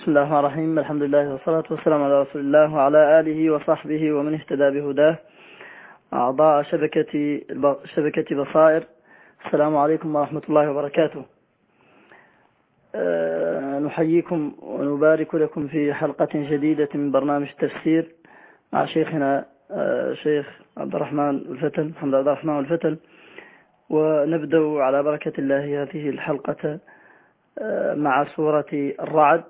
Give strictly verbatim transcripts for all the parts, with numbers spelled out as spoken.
بسم الله الرحمن الرحيم. الحمد لله والصلاة والسلام على رسول الله وعلى آله وصحبه ومن اهتدى بهداه. أعضاء شبكة شبكة بصائر، السلام عليكم ورحمة الله وبركاته. أه نحييكم ونبارك لكم في حلقة جديدة من برنامج التفسير مع شيخنا أه شيخ عبد الرحمن الفتل محمد عبد الرحمن الفتل، ونبدأ على بركة الله هذه الحلقة أه مع سورة الرعد،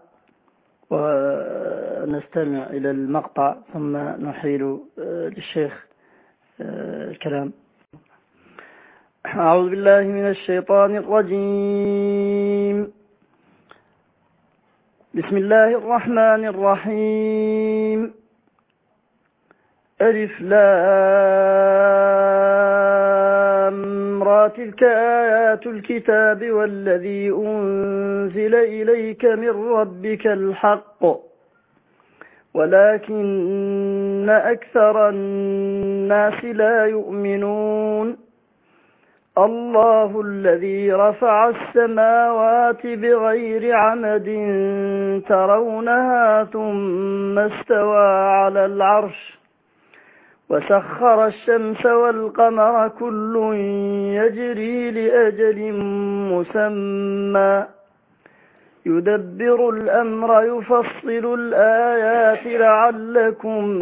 ونستمع إلى المقطع ثم نحيل للشيخ الكلام. أعوذ بالله من الشيطان الرجيم. بسم الله الرحمن الرحيم. ألف لام را، تلك آيات الكتاب والذي أنزل إليك من ربك الحق ولكن أكثر الناس لا يؤمنون. الله الذي رفع السماوات بغير عمد ترونها ثم استوى على العرش وسخر الشمس والقمر كل يجري لأجل مسمى يدبر الأمر يفصل الآيات لعلكم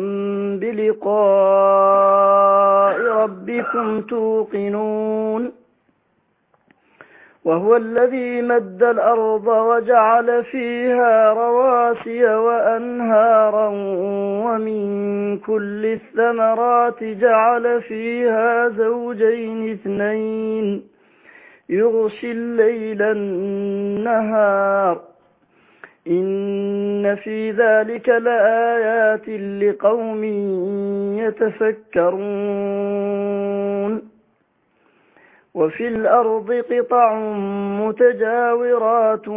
بلقاء ربكم توقنون. وهو الذي مد الأرض وجعل فيها رواسي وأنهارا ومن كل الثمرات جعل فيها زوجين اثنين يغشي الليل النهار إن في ذلك لآيات لقوم يتفكرون. وفي الأرض قطع متجاورات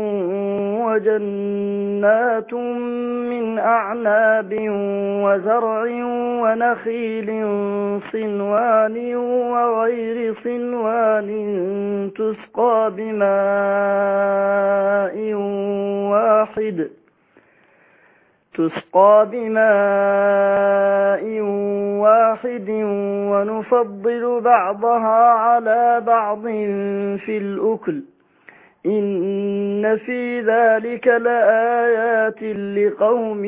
وجنات من أعناب وزرع ونخيل صنوان وغير صنوان تسقى بماء واحد تسقى بماء واحد ونفضل بعضها على بعض في الأكل إن في ذلك لآيات لقوم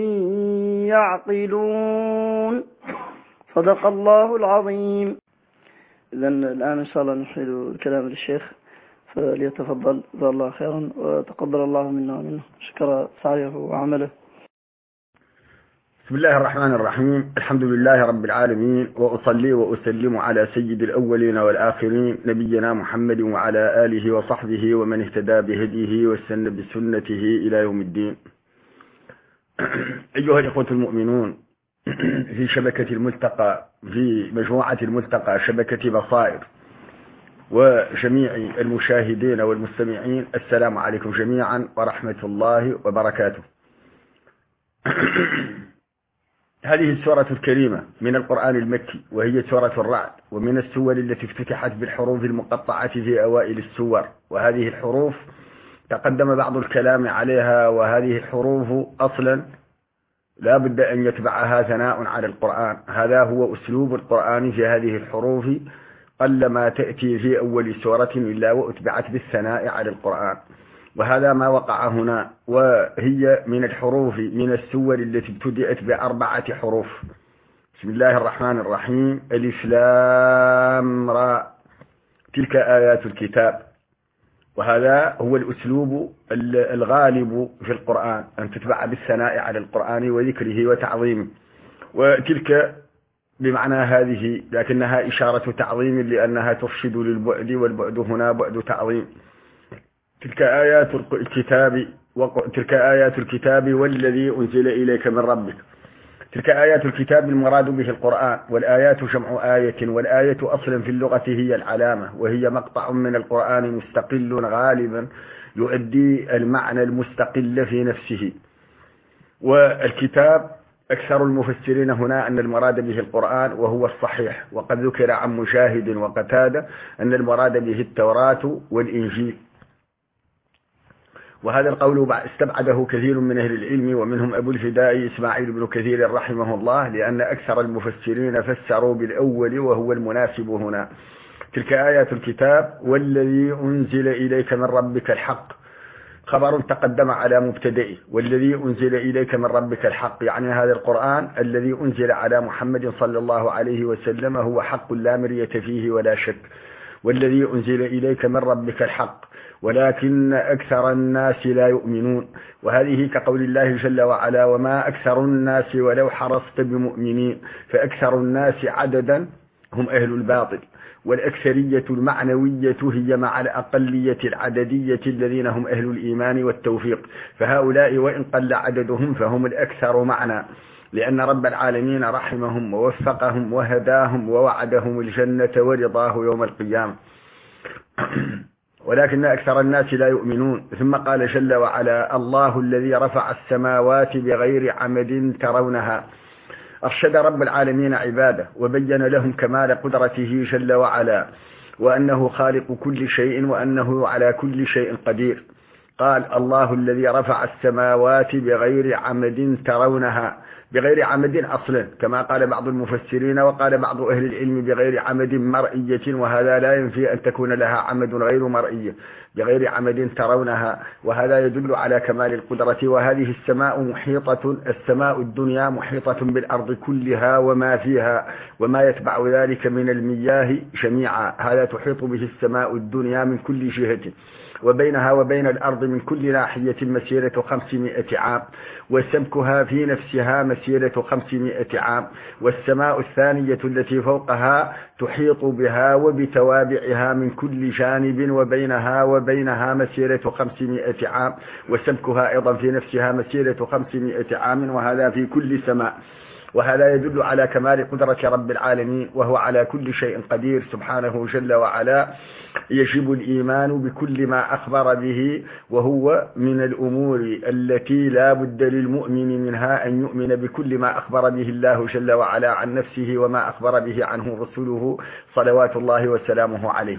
يعقلون. صدق الله العظيم. إذن الآن إن شاء الله نحيل الكلام للشيخ فليتفضل جزاه الله خيرا وتقبل الله منا ومنه، شكر سعيه وعمله. بسم الله الرحمن الرحيم. الحمد لله رب العالمين، وأصلي وأسلم على سيد الأولين والآخرين نبينا محمد وعلى آله وصحبه ومن اهتدى بهديه واستنى بسنته إلى يوم الدين. أيها الإخوة المؤمنون، في شبكة الملتقى، في مجموعة الملتقى شبكة بصائر، وجميع المشاهدين والمستمعين، السلام عليكم جميعا ورحمة الله وبركاته. هذه السورة الكريمة من القرآن المكي، وهي سورة الرعد، ومن السور التي افتتحت بالحروف المقطعة في أوائل السور. وهذه الحروف تقدم بعض الكلام عليها، وهذه الحروف أصلا لا بد أن يتبعها ثناء على القرآن. هذا هو أسلوب القرآن في هذه الحروف، قلما تأتي في أول سورة إلا وأتبعت بالثناء على القرآن، وهذا ما وقع هنا. وهي من الحروف من السور التي ابتدأت بأربعة حروف. بسم الله الرحمن الرحيم. ألف لام را، تلك آيات الكتاب. وهذا هو الأسلوب الغالب في القرآن، أن تتبع بالثناء على القرآن وذكره وتعظيمه. وتلك بمعنى هذه، لكنها إشارة تعظيم لأنها ترشد للبعد، والبعد هنا بعد تعظيم. تلك آيات الكتاب تلك آيات الكتاب والذي أنزل إليك من ربك. تلك آيات الكتاب المراد به القرآن، والآيات جمع آية، والآية أصلا في اللغة هي العلامة، وهي مقطع من القرآن مستقل غالبا يؤدي المعنى المستقل في نفسه. والكتاب أكثر المفسرين هنا أن المراد به القرآن، وهو الصحيح. وقد ذكر عن مجاهد وقتادة أن المراد به التوراة والإنجيل. وهذا القول استبعده كثير من أهل العلم، ومنهم أبو الفداء إسماعيل بن كثير رحمه الله، لأن أكثر المفسرين فسروا بالأول وهو المناسب هنا. تلك آيات الكتاب والذي أنزل إليك من ربك الحق، خبر تقدم على مبتدئه، والذي أنزل إليك من ربك الحق، يعني هذا القرآن الذي أنزل على محمد صلى الله عليه وسلم هو حق لا مرية فيه ولا شك. والذي أنزل إليك من ربك الحق ولكن أكثر الناس لا يؤمنون، وهذه كقول الله جل وعلا وما أكثر الناس ولو حرصت بمؤمنين، فأكثر الناس عددا هم أهل الباطل، والأكثرية المعنوية هي مع الأقلية العددية الذين هم أهل الإيمان والتوفيق، فهؤلاء وإن قل عددهم فهم الأكثر معنى، لأن رب العالمين رحمهم ووفقهم وهداهم ووعدهم الجنة ورضاه يوم القيامة. ولكن أكثر الناس لا يؤمنون. ثم قال جل وعلا الله الذي رفع السماوات بغير عمد ترونها، أرشد رب العالمين عباده وبين لهم كمال قدرته جل وعلا، وأنه خالق كل شيء وأنه على كل شيء قدير. قال الله الذي رفع السماوات بغير عمد ترونها، بغير عمد أصلا كما قال بعض المفسرين، وقال بعض أهل العلم بغير عمد مرئية، وهذا لا ينفي أن تكون لها عمد غير مرئية، بغير عمد ترونها، وهذا يدل على كمال القدرة. وهذه السماء محيطة، السماء الدنيا محيطة بالأرض كلها وما فيها وما يتبع ذلك من المياه جميعا، هذا تحيط به السماء الدنيا من كل جهة، وبينها وبين الأرض من كل ناحية مسيرة خمسمائة عام، وسمكها في نفسها مسيرة خمسمائة عام، والسماء الثانية التي فوقها تحيط بها وبتوابعها من كل جانب، وبينها وبينها مسيرة خمسمائة عام، وسمكها أيضا في نفسها مسيرة خمسمائة عام، وهذا في كل سماء. وهذا يدل على كمال قدرة رب العالمين، وهو على كل شيء قدير سبحانه جل وعلا. يجب الإيمان بكل ما أخبر به، وهو من الأمور التي لا بد للمؤمن منها أن يؤمن بكل ما أخبر به الله جل وعلا عن نفسه وما أخبر به عنه رسوله صلوات الله وسلامه عليه.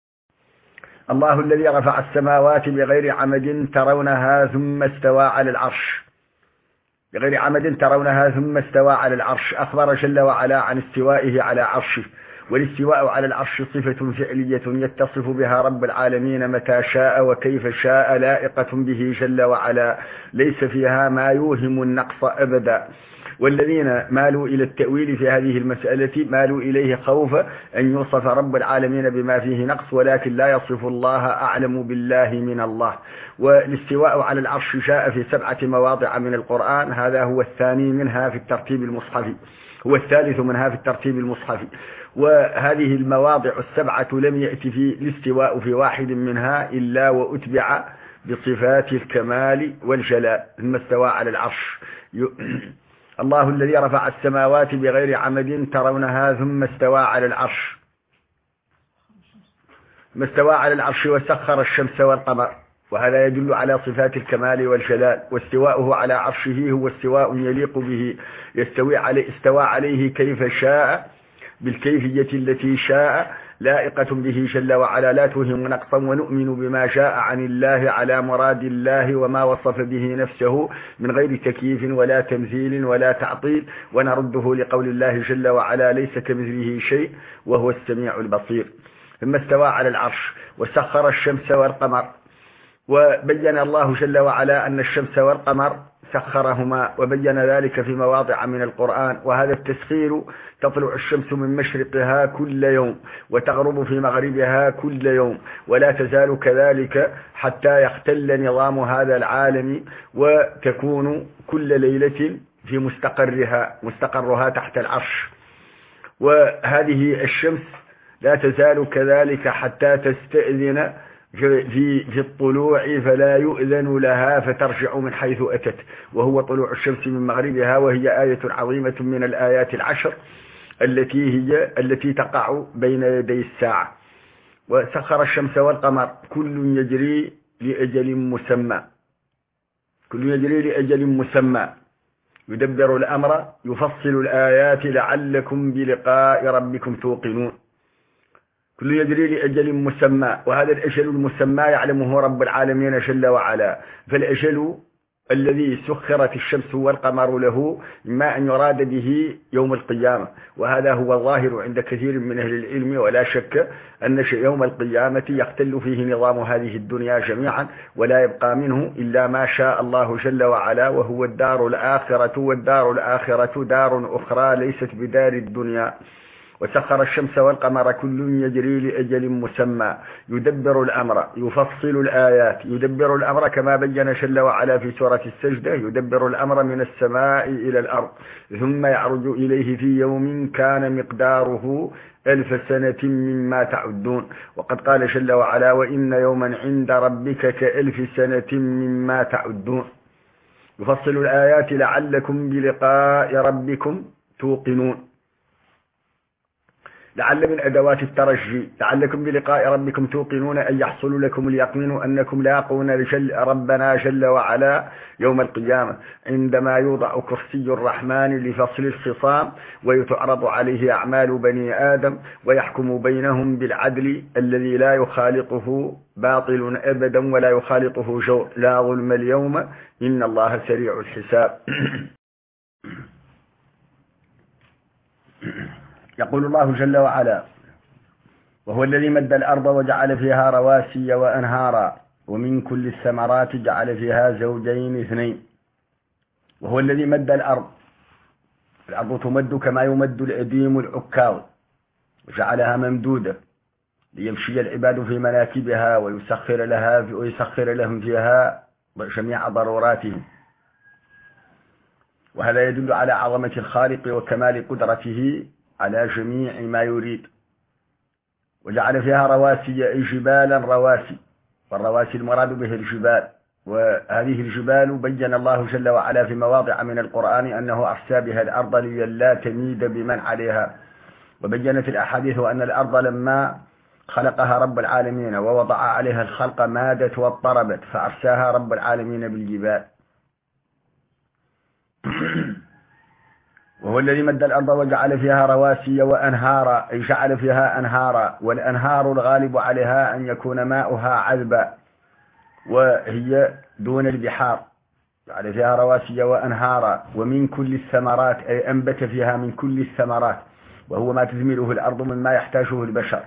الله الذي رفع السماوات بغير عمد ترونها ثم استوى على العرش، بغير عمد ترونها ثم استوى على العرش، أخبر جل وعلا عن استوائه على عرشه. والاستواء على العرش صفة فعلية يتصف بها رب العالمين متى شاء وكيف شاء، لائقة به جل وعلا، ليس فيها ما يوهم النقص أبدا. والذين مالوا إلى التأويل في هذه المسألة مالوا إليه خوف أن يوصف رب العالمين بما فيه نقص، ولكن لا يصف الله أعلم بالله من الله. والاستواء على العرش جاء في سبعة مواضع من القرآن، هذا هو الثاني منها في الترتيب المصحفي، هو الثالث منها في الترتيب المصحفي. وهذه المواضع السبعة لم يأتي في الاستواء في واحد منها إلا وأتبع بصفات الكمال والجلال. ثم استوى على العرش. الله الذي رفع السماوات بغير عمد ترونها ثم استوى على العرش، ثم استوى على العرش وسخر الشمس والقمر، وهذا يدل على صفات الكمال والجلال. واستواؤه على عرشه هو استواء يليق به، يستوي عليه استوى عليه كيف شاء بالكيفية التي شاء، لائقة به جل وعلا، لا توهم نقصا. ونؤمن بما جاء عن الله على مراد الله وما وصف به نفسه من غير تكييف ولا تمثيل ولا تعطيل، ونرده لقول الله جل وعلا ليس كمثله شيء وهو السميع البصير. ثم استوى على العرش وسخر الشمس والقمر، وبين الله جل وعلا أن الشمس والقمر سخرهما، وبين ذلك في مواضع من القرآن. وهذا التسخير تطلع الشمس من مشرقها كل يوم وتغرب في مغربها كل يوم، ولا تزال كذلك حتى يختل نظام هذا العالم، وتكون كل ليلة في مستقرها، مستقرها تحت العرش. وهذه الشمس لا تزال كذلك حتى تستأذن في في الطلوع فلا يؤذن لها فترجع من حيث أتت، وهو طلوع الشمس من مغربها، وهي آية عظيمة من الآيات العشر التي هي التي تقع بين يدي الساعة. وسخر الشمس والقمر كل يجري لأجل مسمى، كل يجري لأجل مسمى، يدبر الأمر يفصل الآيات لعلكم بلقاء ربكم توقنون. كل يجري لأجل مسمى، وهذا الأجل المسمى يعلمه رب العالمين جل وعلا. فالأجل الذي سخرت الشمس والقمر له إما أن يراد به يوم القيامة، وهذا هو الظاهر عند كثير من أهل العلم، ولا شك أن يوم القيامة يختل فيه نظام هذه الدنيا جميعا، ولا يبقى منه إلا ما شاء الله جل وعلا، وهو الدار الآخرة. والدار الآخرة دار أخرى ليست بدار الدنيا. وسخر الشمس والقمر كل يجري لأجل مسمى، يدبر الأمر، يفصل الآيات. يدبر الأمر كما بين جل وعلا في سورة السجدة، يدبر الأمر من السماء إلى الأرض ثم يعرج إليه في يوم كان مقداره ألف سنة مما تعدون. وقد قال جل وعلا: وإن يوما عند ربك كألف سنة مما تعدون. يفصل الآيات لعلكم بلقاء ربكم توقنون. لعل من أدوات الترجي، لعلكم بلقاء ربكم توقنون، أن يحصل لكم اليقين أنكم لاقون ربنا جل وعلا يوم القيامة، عندما يوضع كرسي الرحمن لفصل الخصام ويتعرض عليه أعمال بني آدم ويحكم بينهم بالعدل الذي لا يخالطه باطل أبدا ولا يخالطه جور. لا ظلم اليوم إن الله سريع الحساب. يقول الله جل وعلا: وهو الذي مد الأرض وجعل فيها رواسي وأنهارا ومن كل الثمرات جعل فيها زوجين اثنين. وهو الذي مد الأرض، الأرض تمد كما يمد الأديم العكاظ، وجعلها ممدودة ليمشي العباد في مناكبها ويسخر لها ويسخر لهم فيها جميع ضروراتهم. وهذا يدل على عظمة الخالق وكمال قدرته على جميع ما يريد. وجعل فيها رواسي أي جبالا رواسي، والرواسي المراد به الجبال. وهذه الجبال بين الله جل وعلا في مواضع من القرآن أنه أرسى بها الأرض لئلا تميد بمن عليها. وبينت الأحاديث أن الأرض لما خلقها رب العالمين ووضع عليها الخلق مادت واضطربت، فأرساها رب العالمين بالجبال. وهو الذي مد الأرض وجعل فيها رواسي وأنهارا، أي جعل فيها أنهارا. والأنهار الغالب عليها أن يكون ماؤها عذبا، وهي دون البحار. جعل فيها رواسي وأنهارا ومن كل الثمرات، أي أنبت فيها من كل الثمرات، وهو ما تثمره الأرض مما يحتاجه البشر.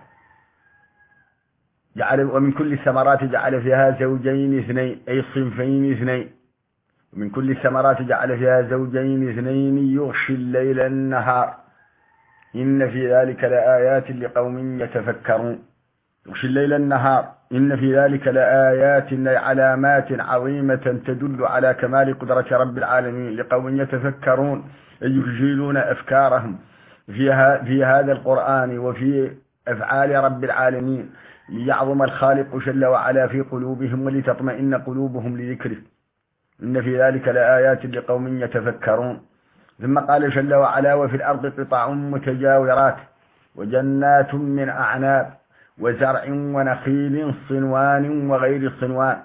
جعل ومن كل الثمرات جعل فيها زوجين اثنين، أي صنفين اثنين. ومن كل الثمرات جعل فيها زوجين اثنين يغشي الليل النهار إن في ذلك لآيات لقوم يتفكرون. يغشي الليل النهار إن في ذلك لآيات علامات عظيمة تدل على كمال قدرة رب العالمين لقوم يتفكرون، أي يجيلون أفكارهم فيها في هذا القرآن وفي أفعال رب العالمين، ليعظم الخالق جل وعلا في قلوبهم ولتطمئن قلوبهم لذكره. إن في ذلك لآيات لقوم يتفكرون. ثم قال جل وعلا: وفي الأرض قطع متجاورات وجنات من أعناب وزرع ونخيل صنوان وغير صنوان.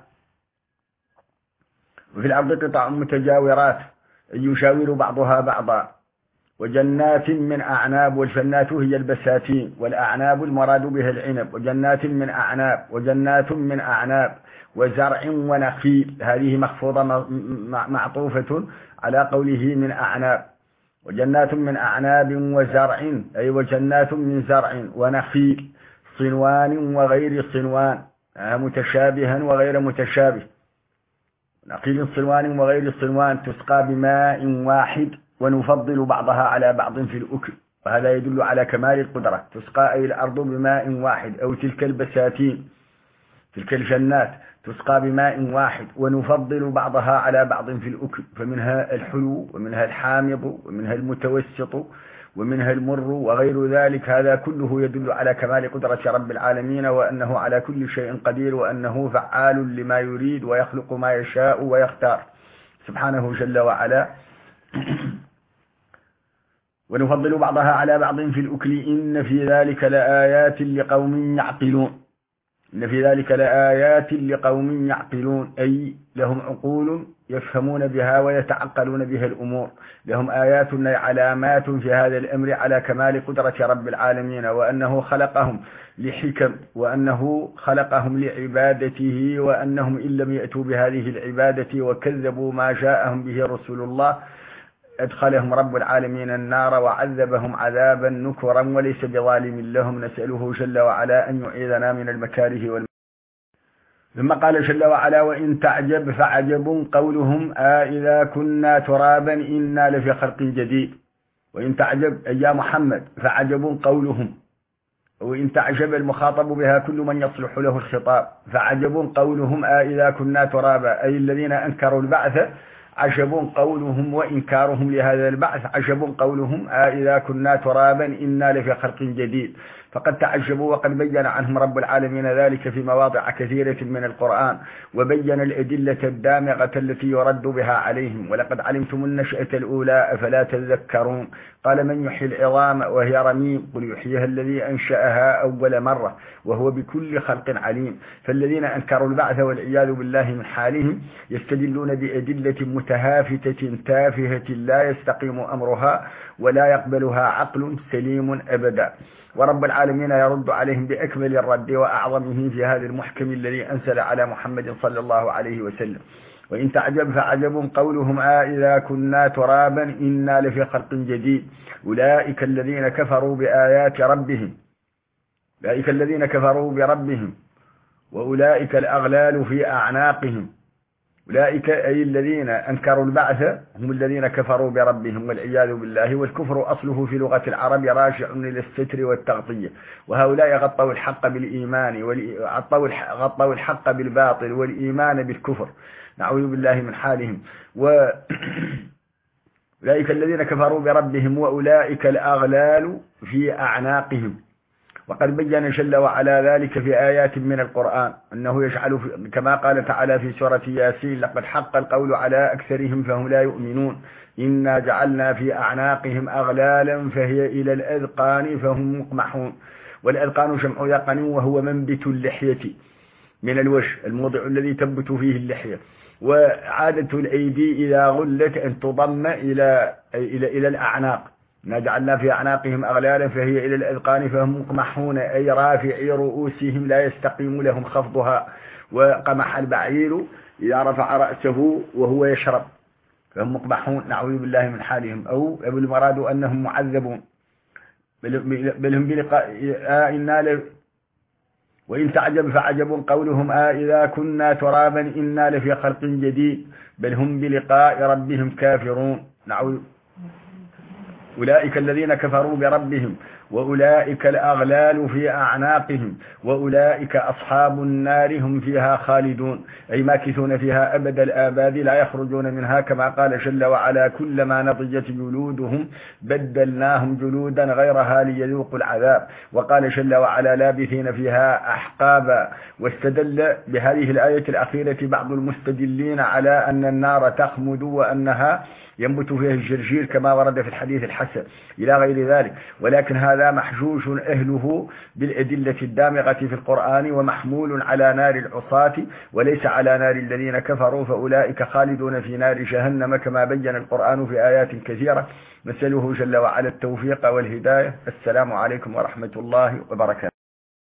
وفي الأرض قطع متجاورات، أي يشاور بعضها بعضا. وجنات من أعناب، والجنات هي البساتين، والأعناب المراد بها العنب. وجنات من أعناب وجنات من أعناب وزرع ونخيل، هذه مخفوضة معطوفة على قوله من أعناب. وجنات من أعناب وزرع، أي وجنات من زرع ونخيل صنوان وغير صنوان، متشابها وغير متشابه. نخيل صنوان وغير صنوان تسقى بماء واحد ونفضل بعضها على بعض في الأكل، وهذا يدل على كمال القدرة. تسقى أي الأرض بماء واحد، أو تلك البساتين تلك الجنات تسقى بماء واحد ونفضل بعضها على بعض في الأكل، فمنها الحلو ومنها الحامض ومنها المتوسط ومنها المر وغير ذلك. هذا كله يدل على كمال قدرة رب العالمين، وأنه على كل شيء قدير، وأنه فعال لما يريد ويخلق ما يشاء ويختار سبحانه جل وعلا. ونفضل بعضها على بعض في الأكل إن في ذلك لآيات لقوم يعقلون. إن في ذلك لآيات لقوم يعقلون، أي لهم عقول يفهمون بها ويتعقلون بها الأمور، لهم آيات أي علامات في هذا الأمر على كمال قدرة رب العالمين، وأنه خلقهم لحكم، وأنه خلقهم لعبادته، وأنهم إن لم يأتوا بهذه العبادة وكذبوا ما جاءهم به رسول الله أدخلهم رب العالمين النار وعذبهم عذابا نكرا وليس بظالم لهم. نسأله جل وعلا أن يعيذنا من المكاره والمكاره. ثم قال جل وعلا: وإن تعجب فعجب قولهم أإذا كنا ترابا إنا لفي خلق جديد. وإن تعجب أي يا محمد فعجب قولهم، وإن تعجب المخاطب بها كل من يصلح له الخطاب، فعجب قولهم أإذا كنا ترابا، أي الذين أنكروا البعث عجب قولهم وإنكارهم لهذا البعث، عجب قولهم أإذا كنا ترابا إنا لفي خلق جديد. فقد تعجبوا وقد بين عنهم رب العالمين ذلك في مواضع كثيرة من القرآن، وبين الأدلة الدامغة التي يرد بها عليهم. ولقد علمتم النشأة الأولى أفلا تذكرون. قال: من يحيي العظام وهي رميم، قل يحييها الذي أنشأها أول مرة وهو بكل خلق عليم. فالذين أنكروا البعث والعياذ بالله من حالهم يستدلون بأدلة متهافتة تافهة لا يستقيم أمرها ولا يقبلها عقل سليم أبدا. ورب العالمين يرد عليهم بأكمل الرد وأعظمه في هذا المحكم الذي أنزل على محمد صلى الله عليه وسلم. وإن تعجب فعجب قولهم أإذا كنا ترابا إنا لفي خلق جديد. أولئك الذين كفروا بآيات ربهم أولئك الذين كفروا بربهم وأولئك الأغلال في أعناقهم. أولئك أي الذين أنكروا البعث هم الذين كفروا بربهم والعياذ بالله. والكفر أصله في لغة العرب راجع إلى الستر والتغطية، وهؤلاء غطوا الحق بالإيمان غطوا الحق بالباطل والإيمان بالكفر، نعوذ بالله من حالهم. وأولئك الذين كفروا بربهم وأولئك الأغلال في أعناقهم. وقد بين جل وعلا ذلك في آيات من القرآن أنه يجعل كما قال تعالى في سورة ياسين: لقد حق القول على أكثرهم فهم لا يؤمنون إنا جعلنا في أعناقهم أغلالا فهي إلى الأذقان فهم مقمحون. والأذقان جمع ذقن وهو منبت اللحية من الوجه، الموضع الذي تنبت فيه اللحية. وعادة الأيدي إذا غلت أن تضم إلى إلى إلى الأعناق. إنا جعلنا في أعناقهم أغلالا فهي إلى الأذقان فهم مقمحون، أي رافعي رؤوسهم لا يستقيم لهم خفضها. وقمح البعير إذا رفع رأسه وهو يشرب فهم مقمحون، نعوذ بالله من حالهم. أو المراد أنهم معذبون، بل هم بلقاء إنا ل... وإن تعجب فعجب قولهم أإذا كنا ترابا إنا لفي خلق جديد، بل هم بلقاء ربهم كافرون. نعوذ. أولئك الذين كفروا بربهم وأولئك الأغلال في أعناقهم وأولئك أصحاب النار هم فيها خالدون، أي ماكثون فيها أبد الآباد لا يخرجون منها، كما قال جل وعلا: كلما نضجت جلودهم بدلناهم جلودا غيرها ليذوقوا العذاب. وقال جل وعلا: لابثين فيها أحقابا. واستدل بهذه الآية الأخيرة بعض المستدلين على أن النار تخمد وأنها ينبت فيها الجرجير كما ورد في الحديث الحسن إلى غير ذلك، ولكن هذا محجوج أهله بالأدلة الدامغة في القرآن ومحمول على نار العصاة وليس على نار الذين كفروا، فأولئك خالدون في نار جهنم كما بين القرآن في آيات كثيرة. نسأله جل وعلا التوفيق والهداية. السلام عليكم ورحمة الله وبركاته.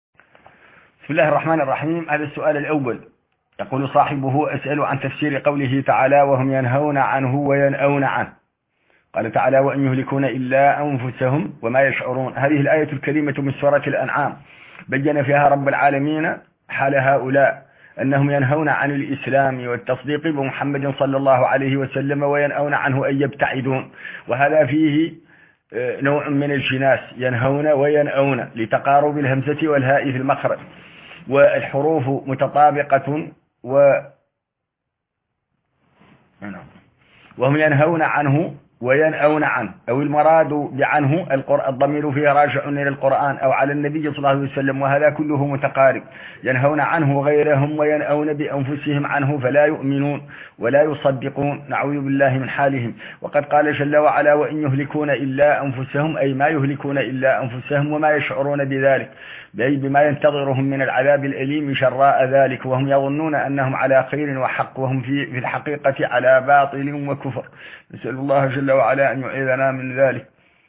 بسم الله الرحمن الرحيم. هذا السؤال الأول يقول صاحبه: أسأل عن تفسير قوله تعالى: وهم ينهون عنه وينأون عنه. قال تعالى: وأن يهلكون إلا أنفسهم وما يشعرون. هذه الآية الكريمة من سورة الأنعام بين فيها رب العالمين حال هؤلاء أنهم ينهون عن الإسلام والتصديق بمحمد صلى الله عليه وسلم وينأون عنه أي يبتعدون، وهذا فيه نوع من الجناس، ينهون وينأون لتقارب الهمزة والهاء في المخرج، والحروف متطابقة و وهم ينهون عنه وينأون عنه، أو المراد بعنه الضمير فيه راجع إلى القرآن أو على النبي صلى الله عليه وسلم، وهذا كله متقارب. ينهون عنه غيرهم وينأون بأنفسهم عنه فلا يؤمنون ولا يصدقون، نعوذ بالله من حالهم. وقد قال جل وعلا: وإن يهلكون إلا أنفسهم، أي ما يهلكون إلا أنفسهم وما يشعرون بذلك، أي بما ينتظرهم من العذاب الأليم شراء ذلك، وهم يظنون أنهم على خير وحق وهم في في الحقيقة على باطل وكفر. نسأل الله جل وعلا أن يعيذنا من ذلك.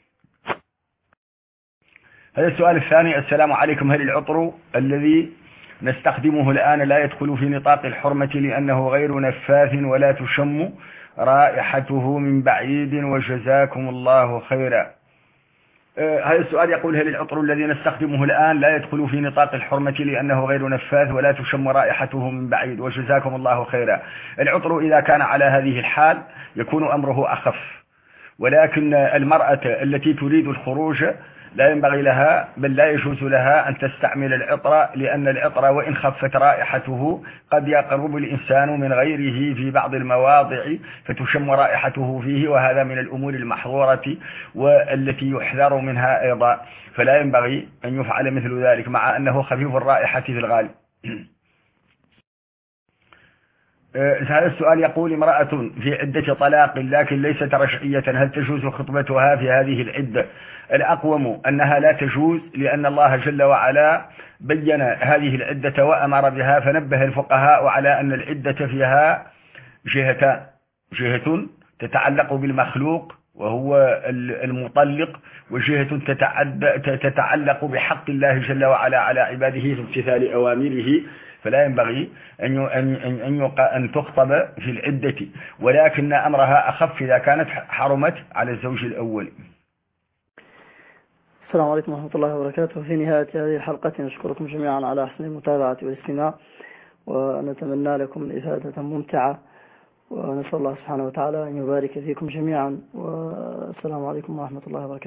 هذا السؤال الثاني: السلام عليكم، هل العطر الذي نستخدمه الآن لا يدخل في نطاق الحرمة لأنه غير نفاث ولا تشم رائحته من بعيد؟ وجزاكم الله خيرا. هذا السؤال يقول: هل العطر الذي نستخدمه الآن لا يدخل في نطاق الحرمة لأنه غير نفاذ ولا تشم رائحته من بعيد؟ وجزاكم الله خيرا. العطر إذا كان على هذه الحال يكون أمره أخف، ولكن المرأة التي تريد الخروج لا ينبغي لها بل لا يجوز لها أن تستعمل العطر، لأن العطر وإن خفت رائحته قد يقرب الإنسان من غيره في بعض المواضع فتشم رائحته فيه، وهذا من الأمور المحظورة والتي يحذر منها أيضا، فلا ينبغي أن يفعل مثل ذلك مع أنه خفيف الرائحة في الغالب. هذا السؤال يقول: امرأة في عدة طلاق لكن ليست رجعية، هل تجوز خطبتها في هذه العدة؟ الأقوم أنها لا تجوز، لأن الله جل وعلا بين هذه العدة وأمر بها، فنبه الفقهاء على أن العدة فيها جهتان: جهة تتعلق بالمخلوق وهو المطلق، وجهة تتعلق بحق الله جل وعلا على عباده في امتثال أوامره، فلا ينبغي أن أن أن تخطب في العدة، ولكن أمرها أخف إذا كانت حرمت على الزوج الأول. السلام عليكم ورحمة الله وبركاته. في نهاية هذه الحلقة نشكركم جميعا على حسن المتابعة والاستماع، ونتمنى لكم إفادة ممتعة، ونسأل الله سبحانه وتعالى أن يبارك فيكم جميعا، والسلام عليكم ورحمة الله وبركاته.